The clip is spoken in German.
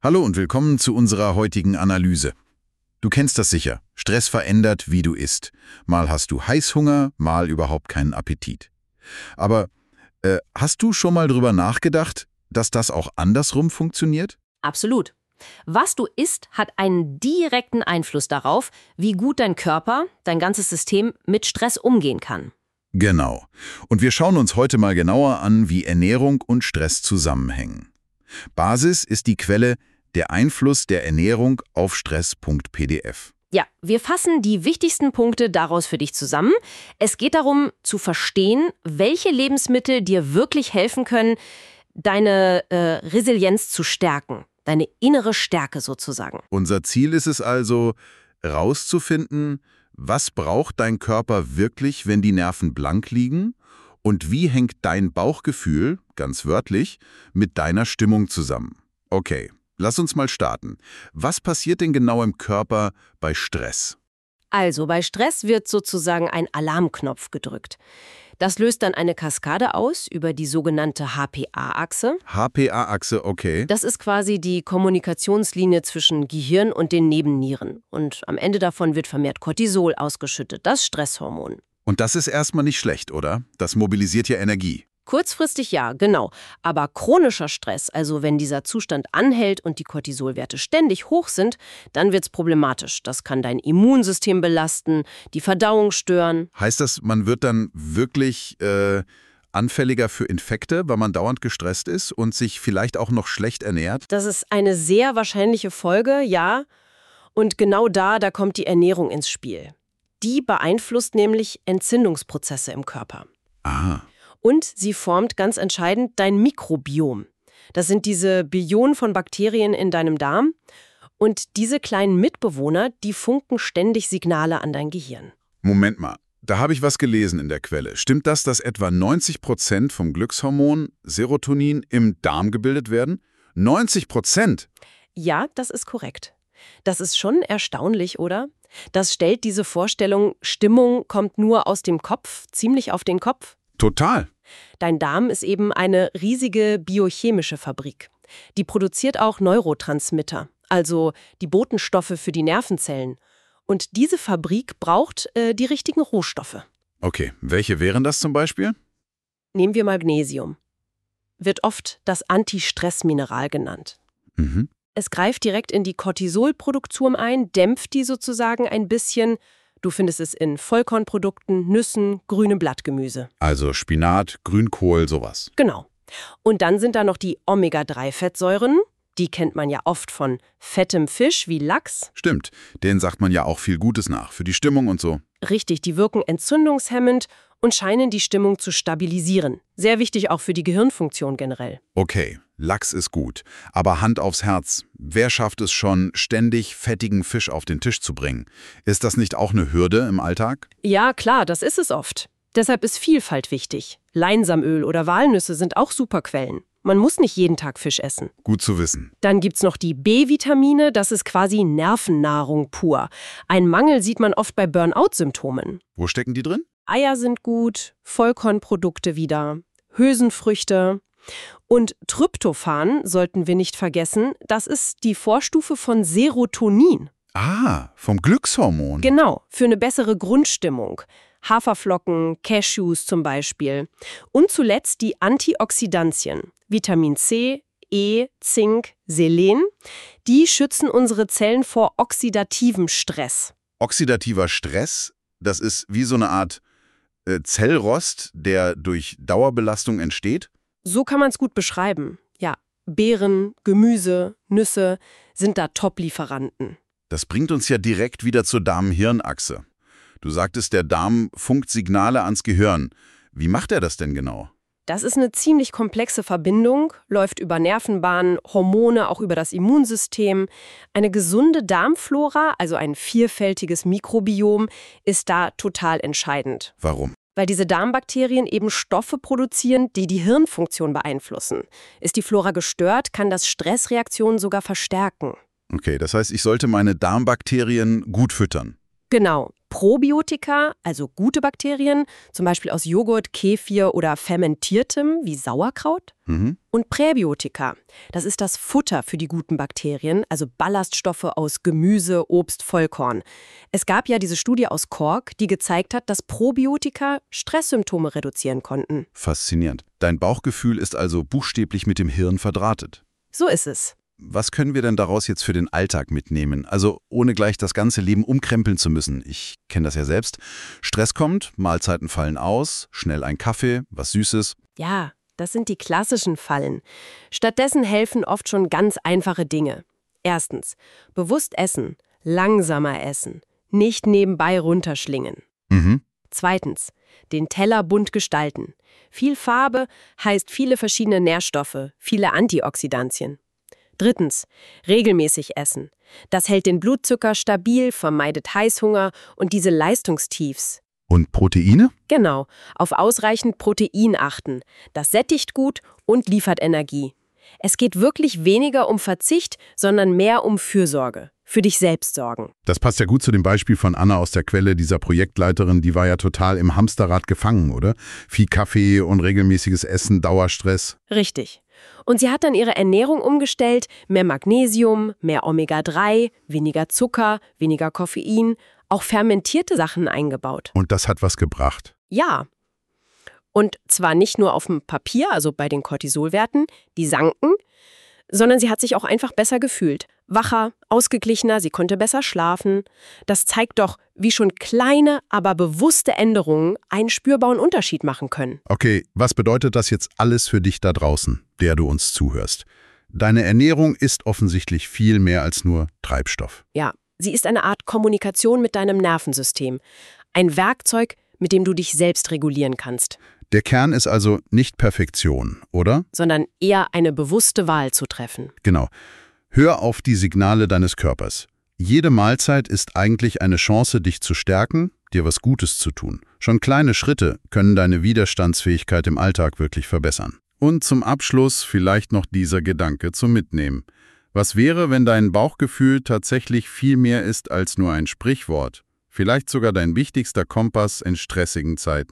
Hallo und willkommen zu unserer heutigen Analyse. Du kennst das sicher. Stress verändert, wie du isst. Mal hast du Heißhunger, mal überhaupt keinen Appetit. Aber hast du schon mal drüber nachgedacht, dass das auch andersrum funktioniert? Absolut. Was du isst, hat einen direkten Einfluss darauf, wie gut dein Körper, dein ganzes System mit Stress umgehen kann. Genau. Und wir schauen uns heute mal genauer an, wie Ernährung und Stress zusammenhängen. Basis ist die Quelle Der Einfluss der Ernährung auf Stress.pdf. Ja, wir fassen die wichtigsten Punkte daraus für dich zusammen. Es geht darum, zu verstehen, welche Lebensmittel dir wirklich helfen können, deine Resilienz zu stärken, deine innere Stärke sozusagen. Unser Ziel ist es also, herauszufinden, was braucht dein Körper wirklich, wenn die Nerven blank liegen? Und wie hängt dein Bauchgefühl, ganz wörtlich, mit deiner Stimmung zusammen? Okay, lass uns mal starten. Was passiert denn genau im Körper bei Stress? Also, bei Stress wird sozusagen ein Alarmknopf gedrückt. Das löst dann eine Kaskade aus über die sogenannte HPA-Achse. HPA-Achse, okay. Das ist quasi die Kommunikationslinie zwischen Gehirn und den Nebennieren. Und am Ende davon wird vermehrt Cortisol ausgeschüttet, das Stresshormon. Und das ist erstmal nicht schlecht, oder? Das mobilisiert ja Energie. Kurzfristig ja, genau. Aber chronischer Stress, also wenn dieser Zustand anhält und die Cortisolwerte ständig hoch sind, dann wird's problematisch. Das kann dein Immunsystem belasten, die Verdauung stören. Heißt das, man wird dann wirklich anfälliger für Infekte, weil man dauernd gestresst ist und sich vielleicht auch noch schlecht ernährt? Das ist eine sehr wahrscheinliche Folge, ja. Und genau da kommt die Ernährung ins Spiel. Die beeinflusst nämlich Entzündungsprozesse im Körper. Ah. Und sie formt ganz entscheidend dein Mikrobiom. Das sind diese Billionen von Bakterien in deinem Darm. Und diese kleinen Mitbewohner, die funken ständig Signale an dein Gehirn. Moment mal, da habe ich was gelesen in der Quelle. Stimmt das, dass etwa 90% vom Glückshormon Serotonin im Darm gebildet werden? 90%? Ja, das ist korrekt. Das ist schon erstaunlich, oder? Das stellt diese Vorstellung, Stimmung kommt nur aus dem Kopf, ziemlich auf den Kopf. Total. Dein Darm ist eben eine riesige biochemische Fabrik. Die produziert auch Neurotransmitter, also die Botenstoffe für die Nervenzellen. Und diese Fabrik braucht die richtigen Rohstoffe. Okay, welche wären das zum Beispiel? Nehmen wir Magnesium. Wird oft das Antistressmineral genannt. Mhm. Es greift direkt in die Cortisolproduktion ein, dämpft die sozusagen ein bisschen. Du findest es in Vollkornprodukten, Nüssen, grünem Blattgemüse. Also Spinat, Grünkohl, sowas. Genau. Und dann sind da noch die Omega-3-Fettsäuren. Die kennt man ja oft von fettem Fisch wie Lachs. Stimmt, denen sagt man ja auch viel Gutes nach, für die Stimmung und so. Richtig, die wirken entzündungshemmend und scheinen die Stimmung zu stabilisieren. Sehr wichtig auch für die Gehirnfunktion generell. Okay, Lachs ist gut, aber Hand aufs Herz. Wer schafft es schon, ständig fettigen Fisch auf den Tisch zu bringen? Ist das nicht auch eine Hürde im Alltag? Ja, klar, das ist es oft. Deshalb ist Vielfalt wichtig. Leinsamöl oder Walnüsse sind auch super Quellen. Man muss nicht jeden Tag Fisch essen. Gut zu wissen. Dann gibt's noch die B-Vitamine, das ist quasi Nervennahrung pur. Ein Mangel sieht man oft bei Burnout-Symptomen. Wo stecken die drin? Eier sind gut, Vollkornprodukte wieder, Hülsenfrüchte. Und Tryptophan sollten wir nicht vergessen, das ist die Vorstufe von Serotonin. Ah, vom Glückshormon. Genau, für eine bessere Grundstimmung. Haferflocken, Cashews zum Beispiel. Und zuletzt die Antioxidantien, Vitamin C, E, Zink, Selen. Die schützen unsere Zellen vor oxidativem Stress. Oxidativer Stress, das ist wie so eine Art Zellrost, der durch Dauerbelastung entsteht? So kann man es gut beschreiben. Ja, Beeren, Gemüse, Nüsse sind da Top-Lieferanten. Das bringt uns ja direkt wieder zur Darm-Hirn-Achse. Du sagtest, der Darm funkt Signale ans Gehirn. Wie macht er das denn genau? Das ist eine ziemlich komplexe Verbindung, läuft über Nervenbahnen, Hormone, auch über das Immunsystem. Eine gesunde Darmflora, also ein vielfältiges Mikrobiom, ist da total entscheidend. Warum? Weil diese Darmbakterien eben Stoffe produzieren, die die Hirnfunktion beeinflussen. Ist die Flora gestört, kann das Stressreaktionen sogar verstärken. Okay, das heißt, ich sollte meine Darmbakterien gut füttern. Genau. Probiotika, also gute Bakterien, zum Beispiel aus Joghurt, Kefir oder Fermentiertem wie Sauerkraut. Und Präbiotika, das ist das Futter für die guten Bakterien, also Ballaststoffe aus Gemüse, Obst, Vollkorn. Es gab ja diese Studie aus Cork, die gezeigt hat, dass Probiotika Stresssymptome reduzieren konnten. Faszinierend. Dein Bauchgefühl ist also buchstäblich mit dem Hirn verdrahtet. So ist es. Was können wir denn daraus jetzt für den Alltag mitnehmen? Also ohne gleich das ganze Leben umkrempeln zu müssen. Ich kenne das ja selbst. Stress kommt, Mahlzeiten fallen aus, schnell ein Kaffee, was Süßes. Ja, das sind die klassischen Fallen. Stattdessen helfen oft schon ganz einfache Dinge. Erstens, bewusst essen, langsamer essen, nicht nebenbei runterschlingen. Zweitens, den Teller bunt gestalten. Viel Farbe heißt viele verschiedene Nährstoffe, viele Antioxidantien. Drittens, regelmäßig essen. Das hält den Blutzucker stabil, vermeidet Heißhunger und diese Leistungstiefs. Und Proteine? Genau, auf ausreichend Protein achten. Das sättigt gut und liefert Energie. Es geht wirklich weniger um Verzicht, sondern mehr um Fürsorge. Für dich selbst sorgen. Das passt ja gut zu dem Beispiel von Anna aus der Quelle, dieser Projektleiterin, die war ja total im Hamsterrad gefangen, oder? Viel Kaffee, unregelmäßiges Essen, Dauerstress. Richtig. Und sie hat dann ihre Ernährung umgestellt, mehr Magnesium, mehr Omega-3, weniger Zucker, weniger Koffein, auch fermentierte Sachen eingebaut. Und das hat was gebracht. Ja. Und zwar nicht nur auf dem Papier, also bei den Cortisolwerten, die sanken, sondern sie hat sich auch einfach besser gefühlt. Wacher, ausgeglichener, sie konnte besser schlafen. Das zeigt doch, wie schon kleine, aber bewusste Änderungen einen spürbaren Unterschied machen können. Okay, was bedeutet das jetzt alles für dich da draußen, der du uns zuhörst? Deine Ernährung ist offensichtlich viel mehr als nur Treibstoff. Ja, sie ist eine Art Kommunikation mit deinem Nervensystem. Ein Werkzeug, mit dem du dich selbst regulieren kannst. Der Kern ist also nicht Perfektion, oder? Sondern eher eine bewusste Wahl zu treffen. Genau. Hör auf die Signale deines Körpers. Jede Mahlzeit ist eigentlich eine Chance, dich zu stärken, dir was Gutes zu tun. Schon kleine Schritte können deine Widerstandsfähigkeit im Alltag wirklich verbessern. Und zum Abschluss vielleicht noch dieser Gedanke zum Mitnehmen. Was wäre, wenn dein Bauchgefühl tatsächlich viel mehr ist als nur ein Sprichwort? Vielleicht sogar dein wichtigster Kompass in stressigen Zeiten.